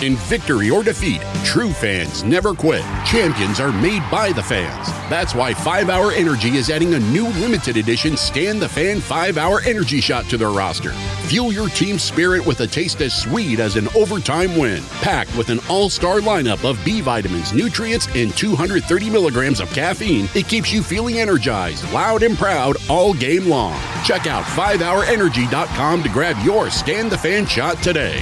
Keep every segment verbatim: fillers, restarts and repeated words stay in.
In victory or defeat, true fans never quit. Champions are made by the fans. That's why five hour Energy is adding a new limited edition Scan the Fan five hour Energy shot to their roster. Fuel your team's spirit with a taste as sweet as an overtime win. Packed with an all-star lineup of B vitamins, nutrients, and two hundred thirty milligrams of caffeine, it keeps you feeling energized, loud, and proud all game long. Check out five hour energy dot com to grab your Scan the Fan shot today.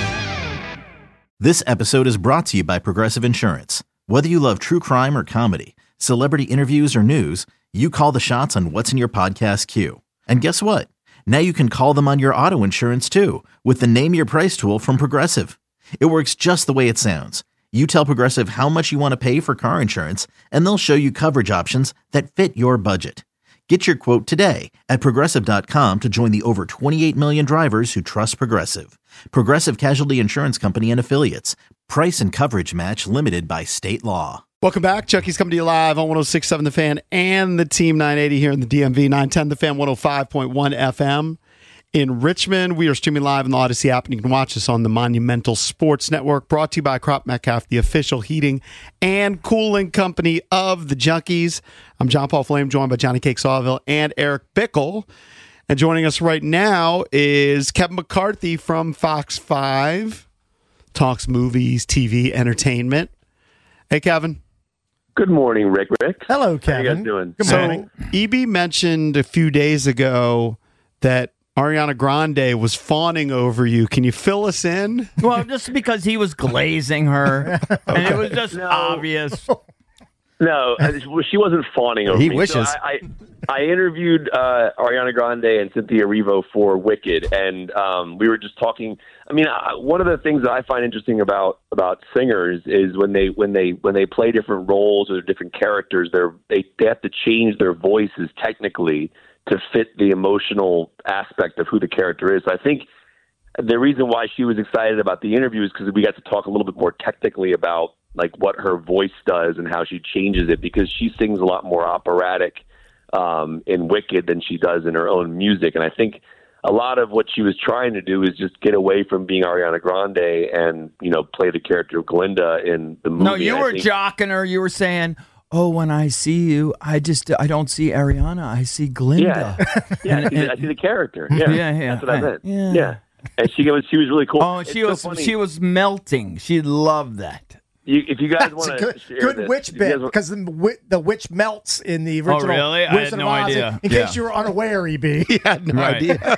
This episode is brought to you by Progressive Insurance. Whether you love true crime or comedy, celebrity interviews or news, you call the shots on what's in your podcast queue. And guess what? Now you can call them on your auto insurance too with the Name Your Price tool from Progressive. It works just the way it sounds. You tell Progressive how much you want to pay for car insurance, and they'll show you coverage options that fit your budget. Get your quote today at Progressive dot com to join the over twenty-eight million drivers who trust Progressive. Progressive Casualty Insurance Company and Affiliates. Price and coverage match limited by state law. Welcome back. Chucky's coming to you live on one oh six point seven The Fan and the Team nine eighty here in the D M V. nine ten The Fan, one oh five point one F M. In Richmond, we are streaming live on the Odyssey app, and you can watch us on the Monumental Sports Network, brought to you by Crop Metcalf, the official heating and cooling company of the Junkies. I'm John Paul Flame, joined by Johnny Cake Sawville and Eric Bickle. And joining us right now is Kevin McCarthy from Fox five, talks movies, T V, entertainment. Hey, Kevin. Good morning, Rick. Rick. Hello, Kevin. How you guys doing? Good morning. So, E B mentioned a few days ago that Ariana Grande was fawning over you. Can you fill us in? Well, just because he was glazing her, and it was just No. obvious. No, she wasn't fawning over He me. wishes. So I, I, I interviewed uh, Ariana Grande and Cynthia Erivo for Wicked, and um, we were just talking. I mean, I, one of the things that I find interesting about about singers is when they when they when they play different roles or different characters, they're, they they have to change their voices technically to fit the emotional aspect of who the character is. So I think the reason why she was excited about the interview is because we got to talk a little bit more technically about like what her voice does and how she changes it, because she sings a lot more operatic um, in Wicked than she does in her own music. And I think a lot of what she was trying to do is just get away from being Ariana Grande and, you know, play the character of Glinda in the movie. No, you And I were think- jocking her. You were saying, "Oh, when I see you, I just I don't see Ariana. I see Glinda." Yeah, yeah, I, see the, I see the character. Yeah, Yeah, yeah. that's what I meant. Yeah. Yeah, and she was she was really cool. Oh, It's she so was funny. she was melting. She loved that. You, if you guys That's want a to good, share good this, witch if you bit guys wa- because the, wi- the witch melts in the original really? I had Wizard no of Oz. idea. In Yeah. case you were unaware, E B. He had no Right. idea.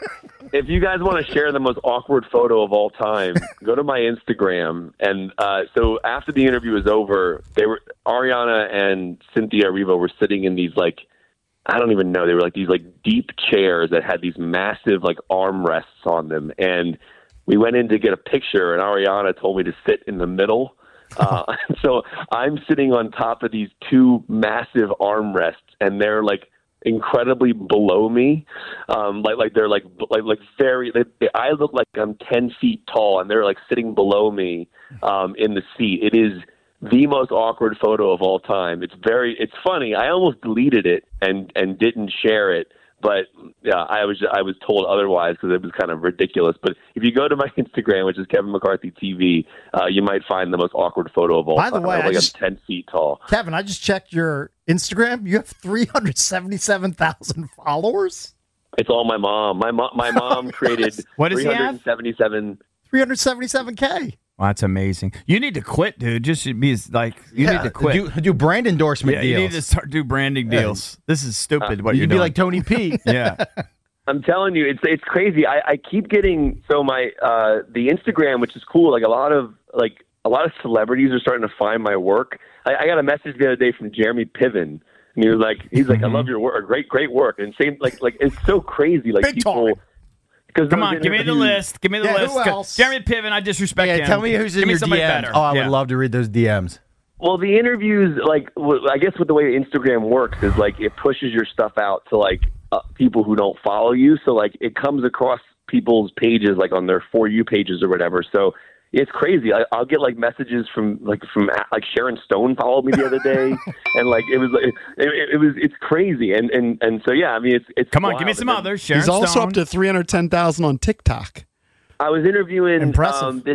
if you guys want to share the most awkward photo of all time, go to my Instagram. And uh, so after the interview was over, they were Ariana and Cynthia Erivo were sitting in these like I don't even know they were like these like deep chairs that had these massive like armrests on them, and we went in to get a picture, and Ariana told me to sit in the middle. Uh, so I'm sitting on top of these two massive armrests, and they're like incredibly below me. Um, like, like they're like, like, like very, they, they, I look like I'm ten feet tall, and they're like sitting below me, um, in the seat. It is the most awkward photo of all time. It's very, it's funny. I almost deleted it and, and didn't share it. But yeah, I was I was told otherwise because it was kind of ridiculous. But if you go to my Instagram, which is Kevin McCarthy T V, uh, you might find the most awkward photo of all By the time. way, I'm I like just- I'm ten feet tall. Kevin, I just checked your Instagram. You have three hundred seventy-seven thousand followers. It's all my mom. My mom. My mom created What does he three have? hundred seventy-seven. three hundred seventy-seven K. Well, that's amazing. You need to quit, dude. Just be like you Yeah, need to quit. Do, do brand endorsement yeah, you deals. need to start do branding deals. This is stupid. what you you're can be doing. like Tony P. yeah. I'm telling you, it's it's crazy. I, I keep getting so my uh, the Instagram, which is cool. Like a lot of like a lot of celebrities are starting to find my work. I, I got a message the other day from Jeremy Piven, and he was like, he's like, I love your work, great great work, and same like like it's so crazy. Like Big people. time. Because Come on, give me the list. Give me the Yeah, list. who else? Jeremy Piven, I disrespect Yeah, him. tell me who's give in me your somebody D Ms. better. Oh, I Yeah. would love to read those D Ms. Well, the interviews, like, w- I guess with the way Instagram works is, like, it pushes your stuff out to, like, uh, people who don't follow you. So, like, it comes across people's pages, like, on their For You pages or whatever. So it's crazy. I, I'll get, like, messages from, like, from, like, Sharon Stone followed me the other day. and, like, it was, like, it, it, it was, it's crazy. And, and, and so, yeah, I mean, it's, it's Come on, wild. give me some And then others. Sharon He's also Stone. up to three hundred ten thousand on TikTok. I was interviewing Impressive. um, this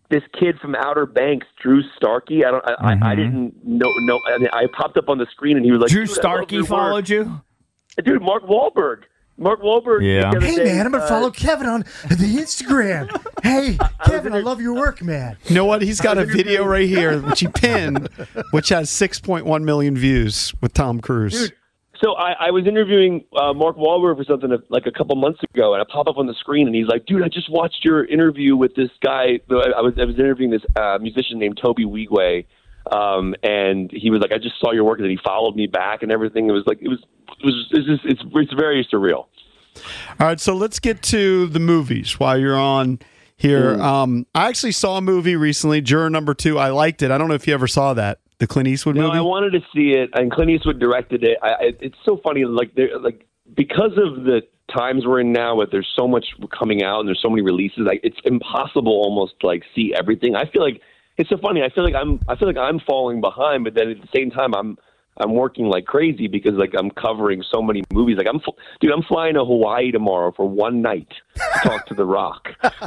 this kid from Outer Banks, Drew Starkey. I don't. I, mm-hmm. I, I didn't know. No, I, mean, I popped up on the screen and he was like, Drew Starkey followed work. you. Dude, Mark Wahlberg. Mark Wahlberg. Yeah. Hey, day, man, I'm going to uh, follow Kevin on the Instagram. Hey, Kevin, I love your work, man. You know what? He's got a video right here, which he pinned, which has six point one million views with Tom Cruise. Dude, so I, I was interviewing uh, Mark Wahlberg for something like a couple months ago, and I pop up on the screen, and he's like, dude, I just watched your interview with this guy. I was, I was interviewing this uh, musician named Toby Wigway, um, and he was like, I just saw your work, and then he followed me back and everything. It was like, it was, it was, it's, just, it's, it's very surreal. All right, so let's get to the movies while you're on here. Mm. Um, I actually saw a movie recently, Juror Number Two. I liked it. I don't know if you ever saw that, the Clint Eastwood no, movie. I wanted to see it, and Clint Eastwood directed it. I, I, it's so funny, like, like because of the times we're in now, with there's so much coming out and there's so many releases, like it's impossible almost to like see everything. I feel like it's so funny. I feel like I'm, I feel like I'm falling behind, but then at the same time, I'm. I'm working like crazy because like I'm covering so many movies. Like I'm, dude, I'm flying to Hawaii tomorrow for one night to talk to The Rock.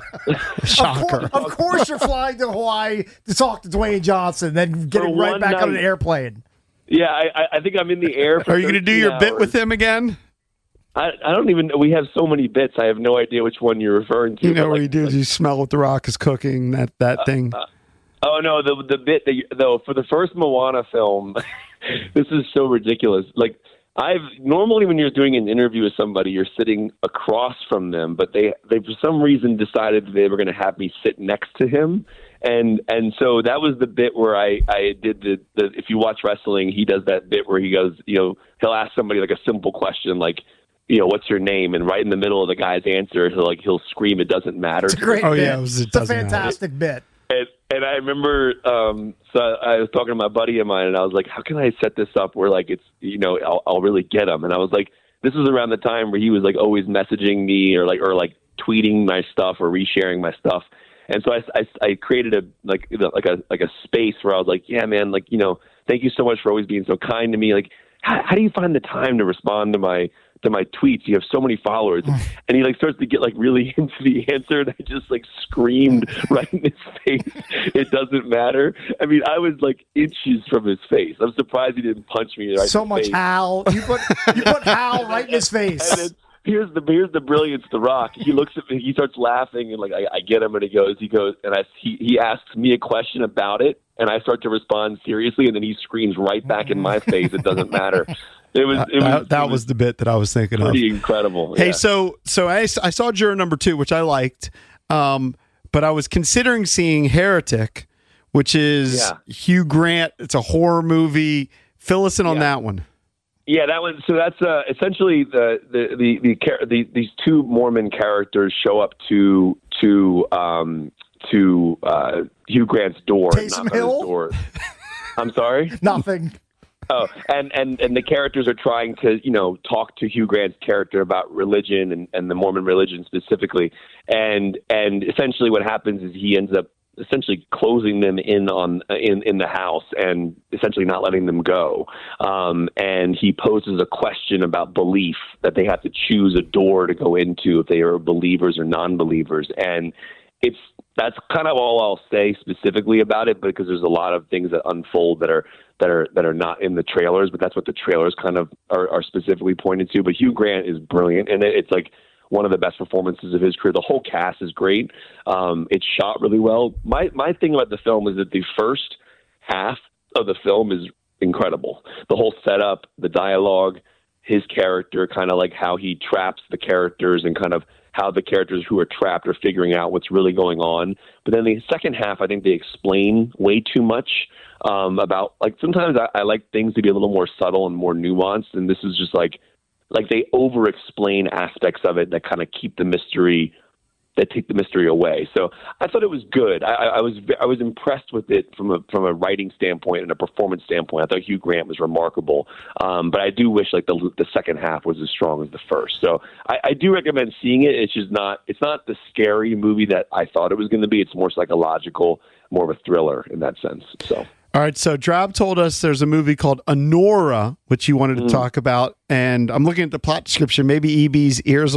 Shocker! Of course, of course, you're flying to Hawaii to talk to Dwayne Johnson, then getting For right one back night. on an airplane. Yeah, I, I think I'm in the air. For Are you going to do your hours. bit with him again? I, I don't even. We have so many bits. I have no idea which one you're referring to. You know but, where like, you do? like, You smell what The Rock is cooking. That that uh, thing. Uh, oh no, the the bit that you, though for the first Moana film. This is so ridiculous. Like I've normally when you're doing an interview with somebody, you're sitting across from them, but they they for some reason decided they were going to have me sit next to him, and and so that was the bit where I I did the, the if you watch wrestling, he does that bit where he goes, you know, he'll ask somebody like a simple question like, you know, what's your name, and right in the middle of the guy's answer, he'll like he'll scream, it doesn't matter. It's a great Oh, bit. yeah, it was- it it's a doesn't matter. fantastic bit. And, and I remember, um, so I was talking to my buddy of mine, and I was like, "How can I set this up where, like, it's you know, I'll, I'll really get him?" And I was like, "This was around the time where he was like always messaging me or like or like tweeting my stuff or resharing my stuff." And so I, I, I created a like like a like a space where I was like, "Yeah, man, like you know, thank you so much for always being so kind to me. Like, how, how do you find the time to respond to my?" to my tweets? You have so many followers. And he like starts to get like really into the answer, and I just like screamed right in his face, it doesn't matter. I mean, I was like inches from his face. I'm surprised he didn't punch me right So in the much face. Hal. You put you put Hal right in his And face. then here's the here's the brilliance, The Rock. He looks at me, he starts laughing, and like I, I get him, and he goes, he goes, and I he he asks me a question about it, and I start to respond seriously, and then he screams right back in my face, it doesn't matter. It was, it was that that it was, was the bit that I was thinking of. pretty incredible. Hey, yeah. so so I, I saw Juror Number Two, which I liked, um, but I was considering seeing Heretic, which is Yeah. Hugh Grant. It's a horror movie. Fill us in on Yeah. that one. Yeah, that one. So that's uh, essentially the the the, the, char- the these two Mormon characters show up to to um, to uh, Hugh Grant's door. and Taysom knock on his Hill? door. I'm sorry. Nothing. Oh, and, and, and the characters are trying to, you know, talk to Hugh Grant's character about religion and, and the Mormon religion specifically. And and essentially what happens is he ends up essentially closing them in on in, in the house and essentially not letting them go. Um, and he poses a question about belief, that they have to choose a door to go into if they are believers or non-believers. And it's that's kind of all I'll say specifically about it, because there's a lot of things that unfold that are that are that are not in the trailers, but that's what the trailers kind of are, are specifically pointed to. But Hugh Grant is brilliant, and it, it's like one of the best performances of his career. The whole cast is great. Um, it's shot really well. My my thing about the film is that the first half of the film is incredible. The whole setup, the dialogue, his character, kind of like how he traps the characters and kind of how the characters who are trapped are figuring out what's really going on. But then the second half, I think they explain way too much um, about, like, sometimes I, I like things to be a little more subtle and more nuanced. And this is just like, like they over explain aspects of it that kind of keep the mystery, that take the mystery away. So I thought it was good. I, I was I was impressed with it from a from a writing standpoint and a performance standpoint. I thought Hugh Grant was remarkable, um, but I do wish like the the second half was as strong as the first. So I, I do recommend seeing it. It's just not it's not the scary movie that I thought it was going to be. It's more psychological, more of a thriller in that sense. So. All right, so Drab told us there's a movie called Anora, which you wanted to Mm. talk about, and I'm looking at the plot description. Maybe E B's ears will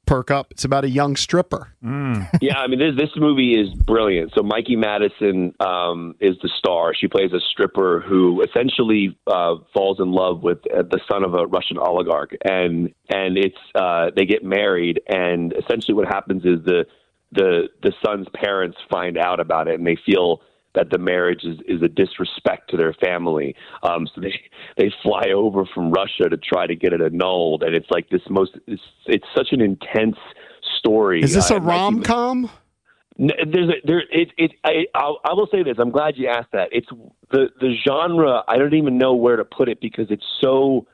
perk up. It's about a young stripper. Yeah, I mean, this, this movie is brilliant. So Mikey Madison um, is the star. She plays a stripper who essentially uh, falls in love with uh, the son of a Russian oligarch, and and it's uh, they get married, and essentially what happens is the the the son's parents find out about it, and they feel that the marriage is, is a disrespect to their family. Um, so they they fly over from Russia to try to get it annulled, and it's like this most it's, it's such an intense story. Is this uh, a rom com? There's a, there it it I I'll, I will say this. I'm glad you asked that. It's the the genre. I don't even know where to put it because it's so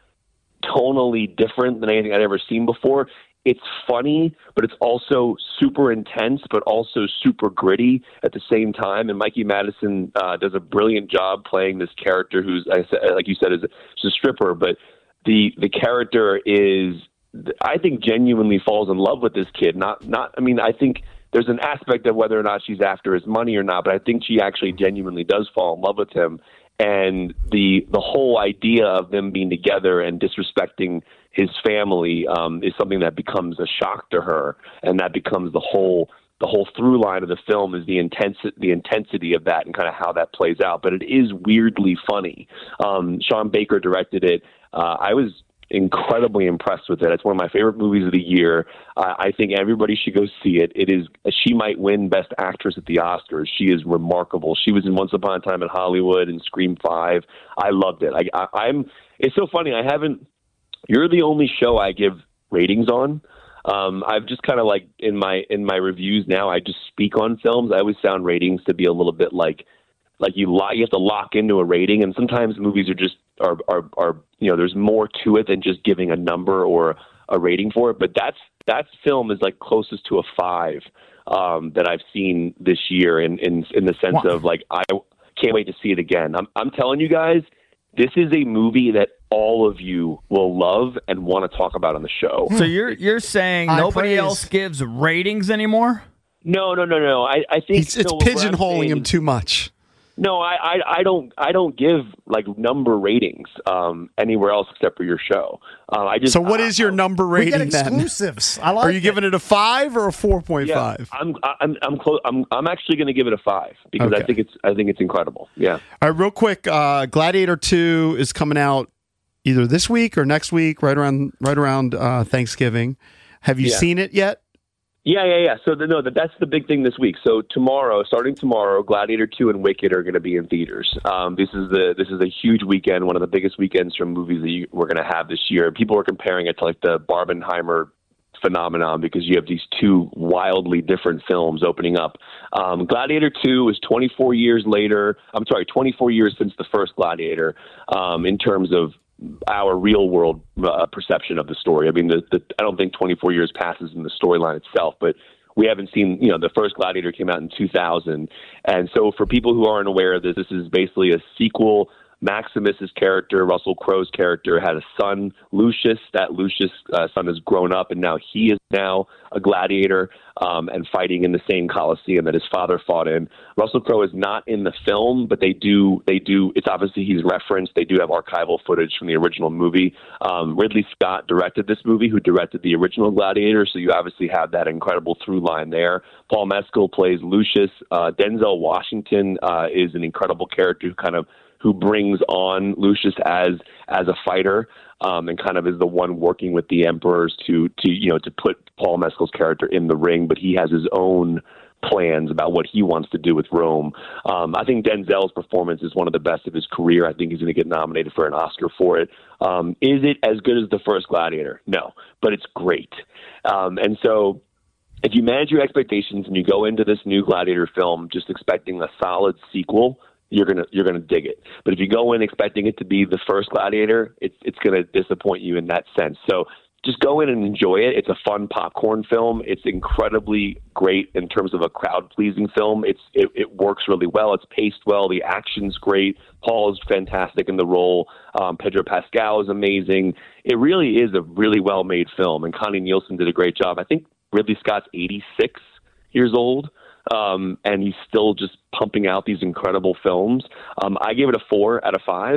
tonally different than anything I'd ever seen before. It's funny, but it's also super intense, but also super gritty at the same time. And Mikey Madison uh, does a brilliant job playing this character who's, like you said, is a, she's a stripper. But the the character is, I think, genuinely falls in love with this kid. Not not. I mean, I think there's an aspect of whether or not she's after his money or not, but I think she actually genuinely does fall in love with him. And the the whole idea of them being together and disrespecting his family um, is something that becomes a shock to her, and that becomes the whole the whole through line of the film is the intensi- the intensity of that and kind of how that plays out. But it is weirdly funny. Um, Sean Baker directed it. Uh, I was incredibly impressed with it. It's one of my favorite movies of the year. Uh, I think everybody should go see it. It is. She might win Best Actress at the Oscars. She is remarkable. She was in Once Upon a Time in Hollywood and Scream Five. I loved it. I, I, I'm. It's so funny. I haven't. You're the only show I give ratings on. Um, I've just kind of like in my in my reviews now. I just speak on films. I always found ratings to be a little bit like. Like you, lo- you have to lock into a rating, and sometimes movies are just are, are are you know there's more to it than just giving a number or a rating for it. But that's that film is like closest to a five um, that I've seen this year in in in the sense Wow. of like I can't wait to see it again. I'm I'm telling you guys, this is a movie that all of you will love and want to talk about on the show. So you're you're saying High nobody praise. else gives ratings anymore? No, no, no, no. I I think It's, it's no, what I'm pigeonholing saying him is- too much. No, I, I, I don't I don't give like number ratings um, anywhere else except for your show. Uh, I just So what I, is your number We get rating then? exclusives. I like Are you it. giving it a five or a four point Yeah, five? I'm I'm I'm close. I'm I'm actually going to give it a five because Okay. I think it's I think it's incredible. Yeah. All right, real quick. Uh, Gladiator Two is coming out either this week or next week, right around right around uh, Thanksgiving. Have you Yeah. seen it yet? Yeah, yeah, yeah. So the, no, that that's the big thing this week. So tomorrow, starting tomorrow, Gladiator Two and Wicked are going to be in theaters. Um, this is the this is a huge weekend, one of the biggest weekends for movies that you, we're going to have this year. People are comparing it to like the Barbenheimer phenomenon because you have these two wildly different films opening up. Um, Gladiator Two is twenty-four years later. I'm sorry, twenty-four years since the first Gladiator. Um, in terms of our real world uh, perception of the story. I mean, the, the, I don't think twenty-four years passes in the storyline itself, but we haven't seen, you know, the first Gladiator came out in two thousand. And so for people who aren't aware of this, this is basically a sequel. Maximus's character, Russell Crowe's character, had a son, Lucius. That Lucius uh, son has grown up, and now he is now a gladiator um, and fighting in the same Colosseum that his father fought in. Russell Crowe is not in the film, but they do. They do. It's obviously he's referenced. They do have archival footage from the original movie. Um, Ridley Scott directed this movie, who directed the original Gladiator. So you obviously have that incredible through line there. Paul Mescal plays Lucius. Uh, Denzel Washington uh, is an incredible character who kind of who brings on Lucius as as a fighter um, and kind of is the one working with the emperors to to you know to put Paul Mescal's character in the ring, but he has his own plans about what he wants to do with Rome. Um, I think Denzel's performance is one of the best of his career. I think he's going to get nominated for an Oscar for it. Um, is it as good as the first Gladiator? No, but it's great. Um, and so if you manage your expectations and you go into this new Gladiator film just expecting a solid sequel, you're gonna you're gonna dig it. But if you go in expecting it to be the first Gladiator, it's it's gonna disappoint you in that sense. So just go in and enjoy it. It's a fun popcorn film. It's incredibly great in terms of a crowd pleasing film. It's it, it works really well. It's paced well. The action's great. Paul is fantastic in the role. Um, Pedro Pascal is amazing. It really is a really well made film. And Connie Nielsen did a great job. I think Ridley Scott's eighty-six years old. Um, and he's still just pumping out these incredible films. Um, I gave it a four out of five.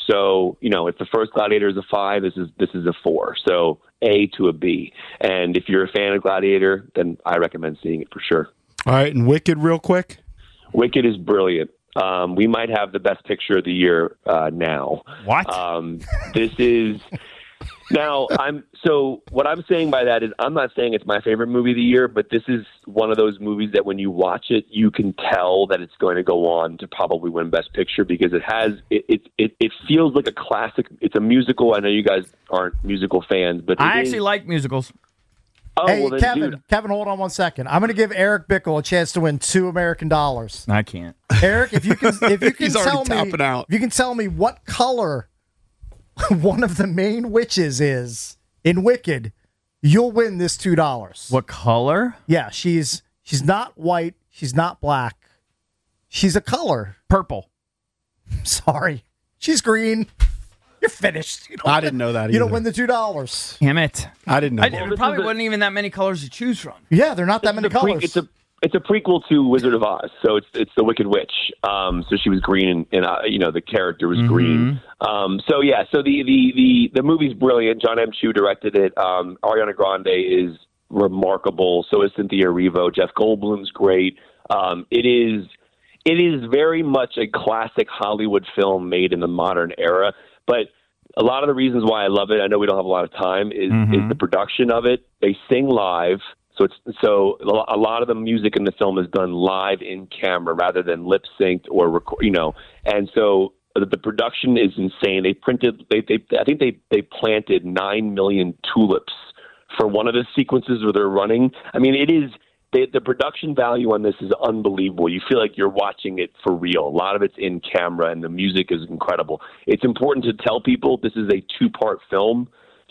So, you know, if the first Gladiator is a five, this is this is a four. So A to a B. And if you're a fan of Gladiator, then I recommend seeing it for sure. All right, and Wicked real quick? Wicked is brilliant. Um, we might have the best picture of the year uh, now. What? Um, this is now. I'm so. What I'm saying by that is, I'm not saying it's my favorite movie of the year, but this is one of those movies that when you watch it, you can tell that it's going to go on to probably win Best Picture because it has. It it it, it feels like a classic. It's a musical. I know you guys aren't musical fans, but it I is, actually like musicals. Oh, hey, well then, Kevin, dude, Kevin, hold on one second. I'm going to give Eric Bickle a chance to win two American dollars. I can't. Eric, if you can, if you can He's already tell me, tapping out. if you can tell me what color one of the main witches is in Wicked, you'll win this two dollars. What color? Yeah, she's she's not white. She's not black. She's a color. Purple. Sorry, she's green. You're finished. You don't I win- didn't know that You don't either. win the two dollars. Damn it. I didn't know I, that. there this probably is a- wasn't even that many colors to choose from. Yeah, they're not that many it's a pre- colors. it's a it's a prequel to Wizard of Oz, so it's it's the Wicked Witch. Um, so she was green, and, and uh, you know the character was green. Um, so yeah, so the the the the movie's brilliant. John M. Chu directed it. Um, Ariana Grande is remarkable. So is Cynthia Erivo. Jeff Goldblum's great. Um, it is it is very much a classic Hollywood film made in the modern era, but a lot of the reasons why I love it, I know we don't have a lot of time, is, Mm-hmm. is the production of it. They sing live, so it's so a lot of the music in the film is done live in camera rather than lip synced or record, you know. And so the, the production is insane. They printed, they, they I think they they planted nine million tulips for one of the sequences where they're running. I mean, it is. They, the production value on this is unbelievable. You feel like you're watching it for real. A lot of it's in camera, and the music is incredible. It's important to tell people this is a two-part film.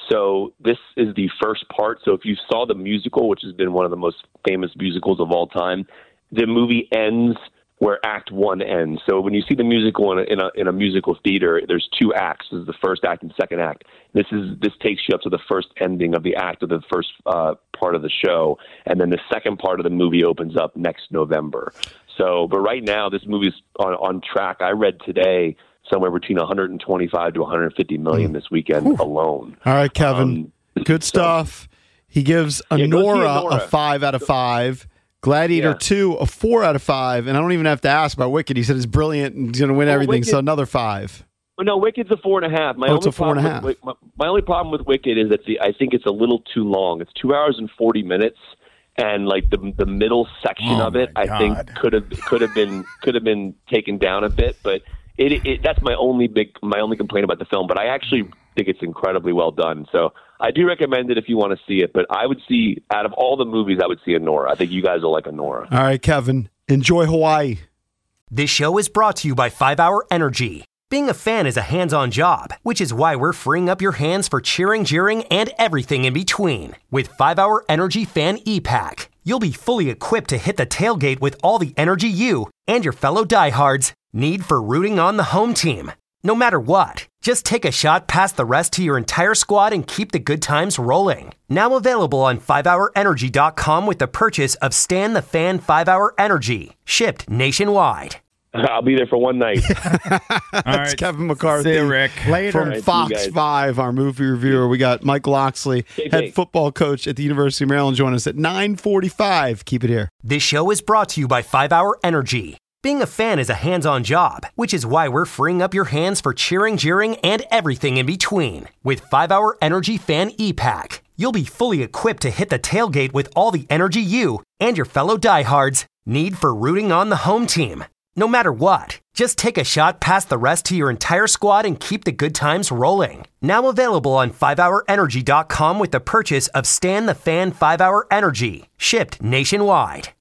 So this is the first part. So if you saw the musical, which has been one of the most famous musicals of all time, the movie ends where Act One ends. So when you see the musical in a, in a, in a musical theater, there's two acts. This is the first act and second act. This is this takes you up to the first ending of the act of the first uh, part of the show, and then the second part of the movie opens up next November. So, but right now this movie's on, on track. I read today somewhere between one hundred twenty-five to one hundred fifty million this weekend alone. All right, Kevin. Um, Good stuff. He gives Yeah, go see Anora Anora. a five out of five. Gladiator Yeah. two, a four out of five. And I don't even have to ask about Wicked. He said it's brilliant and he's going to win Well, everything. Wicked- So another five. Well, no, Wicked's a four and a half. My Oh, only it's a four and a problem half. with Wick- my, my only problem with Wicked is that the, I think it's a little too long. It's two hours and forty minutes, and like the the middle section Oh, of it, my I think God. could have could have been could have been taken down a bit. But it, it that's my only big my only complaint about the film. But I actually think it's incredibly well done. So I do recommend it if you want to see it. But I would see out of all the movies, I would see Anora. I think you guys will like Anora. All right, Kevin. Enjoy Hawaii. This show is brought to you by five hour Energy. Being a fan is a hands-on job, which is why we're freeing up your hands for cheering, jeering, and everything in between. With five hour Energy Fan E-Pack, you'll be fully equipped to hit the tailgate with all the energy you and your fellow diehards need for rooting on the home team. No matter what, just take a shot past the rest to your entire squad and keep the good times rolling. Now available on five hour energy dot com with the purchase of Stan the Fan five hour Energy, shipped nationwide. I'll be there for one night. All That's right. Kevin McCarthy. See you, Rick. Later. From All right, see you Fox guys. five, our movie reviewer. We got Michael Oxley, Hey, head hey. football coach at the University of Maryland, join us at nine forty-five. Keep it here. This show is brought to you by five hour Energy. Being a fan is a hands-on job, which is why we're freeing up your hands for cheering, jeering, and everything in between. With five hour Energy Fan E-Pack, you'll be fully equipped to hit the tailgate with all the energy you and your fellow diehards need for rooting on the home team. No matter what, just take a shot past the rest to your entire squad and keep the good times rolling. Now available on five hour energy dot com with the purchase of Stan the Fan five hour Energy, shipped nationwide.